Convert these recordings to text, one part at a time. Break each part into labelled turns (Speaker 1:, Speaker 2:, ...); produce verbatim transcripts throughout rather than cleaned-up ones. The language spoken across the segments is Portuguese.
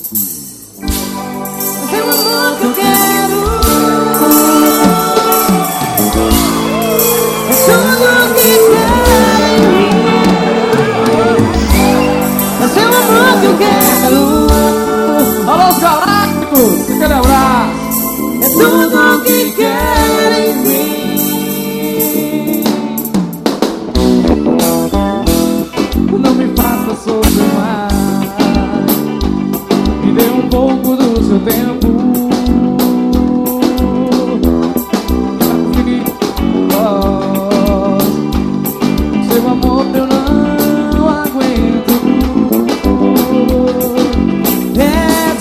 Speaker 1: Seu amor que eu quero é tudo que quero em mim. É seu amor que eu quero.
Speaker 2: Alô, os galácticos, aquele abraço.
Speaker 1: É tudo que quero em mim.
Speaker 2: Não me faça sofrer mais. Me dê um pouco do seu tempo. Seu amor eu não aguento.
Speaker 1: É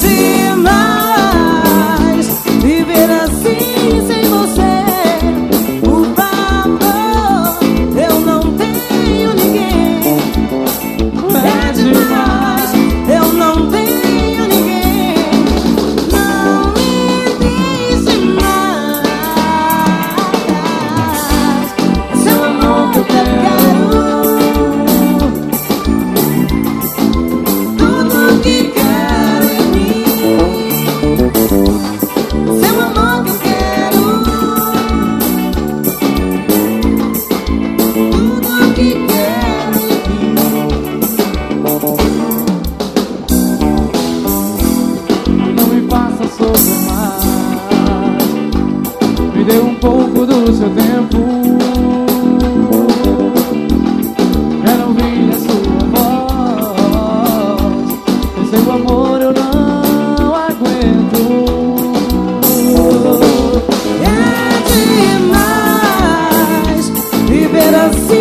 Speaker 1: demais viver assim sem você. Por favor, eu não tenho ninguém. É demais, eu não tenho ninguém. Não me deixe mais. Seu amor que eu quero. Tudo que quero em mim. Seu amor que eu quero. Tudo que quero em mim.
Speaker 2: Não me faça sofrer mais. Me dê um pouco do seu tempo. Quero ouvir a sua voz. Sem seu amor eu não aguento.
Speaker 1: É demais viver assim